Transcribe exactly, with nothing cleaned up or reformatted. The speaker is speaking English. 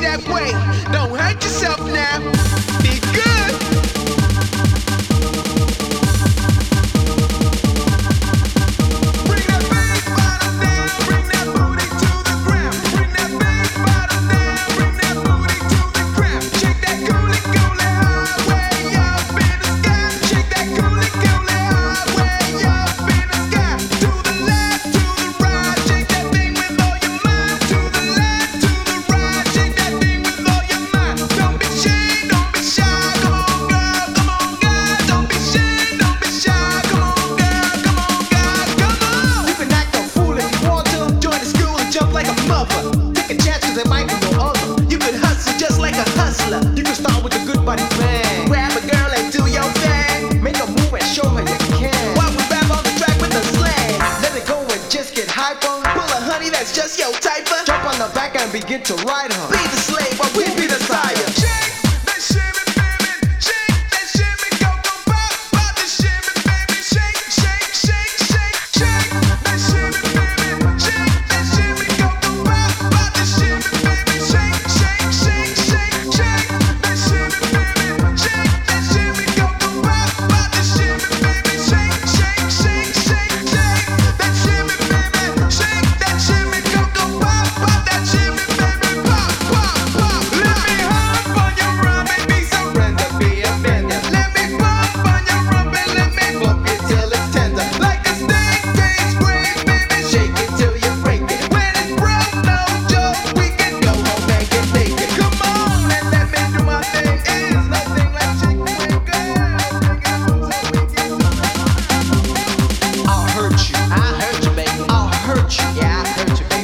that way. Don't hurt yourself now. Be good. Bring that bass bottom down. Bring that booty to the ground. Bring that bass bottom down. Bring that booty to the ground. Shake that coolie coolie high way up in the sky. Shake that coolie coolie high way up in the sky. To the left, to the right. Shake that thing with all your mind. To the left, to the right. Shake that thing with all your mind. Don't be shy, don't be shy. Come on, girl, come on, girl. Don't be shy, don't be shy. Come on, girl, come on, girl, come on. You can act a fool if you want to. Join the school and jump like a mother. Take a chance 'cause there might be no other. You can hustle just like a hustler. You can start with a good body bang. Grab a girl and do your thing. Make a move and show her you can. While we rap on the track with the slang. Let it go and just get hyper. Pull a honey that's just your type. Jump on the back and begin to ride her. Be the slave while we be the sire. Shake that shimmy, baby. Shake that shimmy, go go pop, pop the shimmy, baby. Shake, shake, shake, shake, shake that shimmy, baby. Shake that shimmy, go go pop, pop the shimmy, baby. Shake, shake, shake, shake, shake that shimmy, baby. Shake that shimmy, go go pop, pop the shimmy, baby. Shake, shake, shake, shake, shake that shimmy, baby. Shake that shimmy, go go pop, pop that shimmy, baby. Pop, pop, pop. Let me hop on your rump and be surrender, be offended. Let me bump on your rump and let me bump it till it's tender. Like a snake, taste great, baby. Shake it till you break it. When it's broke, no joke, we can go home and get naked. Come on and let me do my thing. It's nothing like chicken wing, girl. I'll hurt you. I hurt you, baby. I'll hurt you. Yeah, I hurt you, baby.